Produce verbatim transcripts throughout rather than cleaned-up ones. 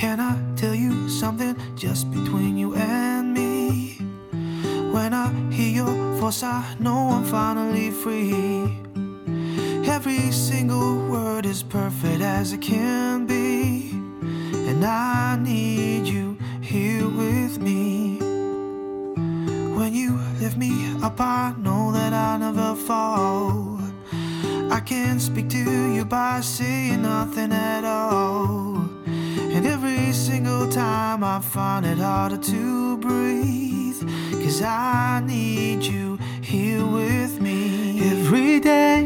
Can I tell you something just between you and me? When I hear your voice, I know I'm finally free. Every single word is perfect as it can be, and I need you here with me. When you lift me up, I know that I'll never fall. I can speak to you by saying nothing at all, and every single time I find it harder to breathe, 'cause I need you here with me. Every day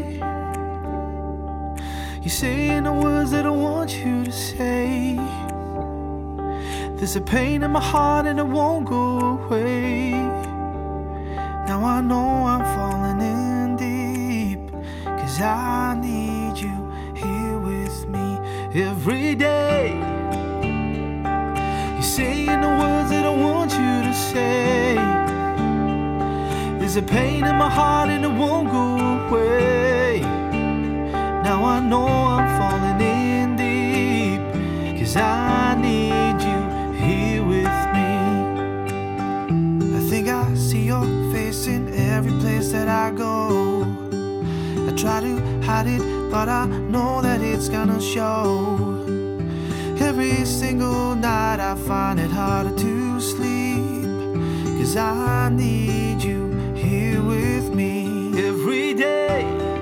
you're saying the words that I want you to say. There's a pain in my heart and it won't go away. Now I know I'm falling in deep, 'cause I need you here with me. Every day you're saying the words that I want you to say. There's a pain in my heart and it won't go away. Now I know I'm falling in deep, 'cause I need you here with me. I think I see your face in every place that I go. I try to hide it, but I know that it's gonna show. Every single night I find it harder to sleep, 'cause I need you here with me. Every day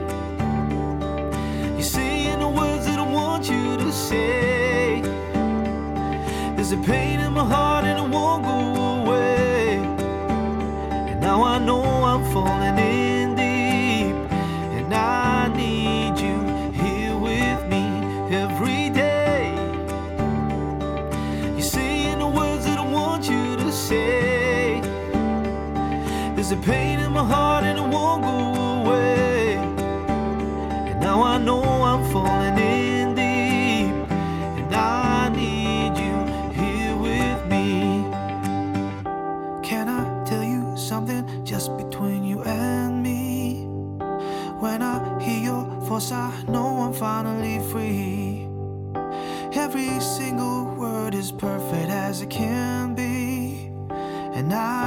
you're saying the words that I want you to say. There's a pain in my heart and it won't go away. And now I know I'm falling in deep, and I need you here with me. Every day you're saying the words that I want you to say. There's a pain in my heart and it won't go away. And now I know I'm falling in deep, and I need you here with me. Can I tell you something just between you and me? When I hear your voice, I know I'm finally free. Every single word is perfect as it can be, and I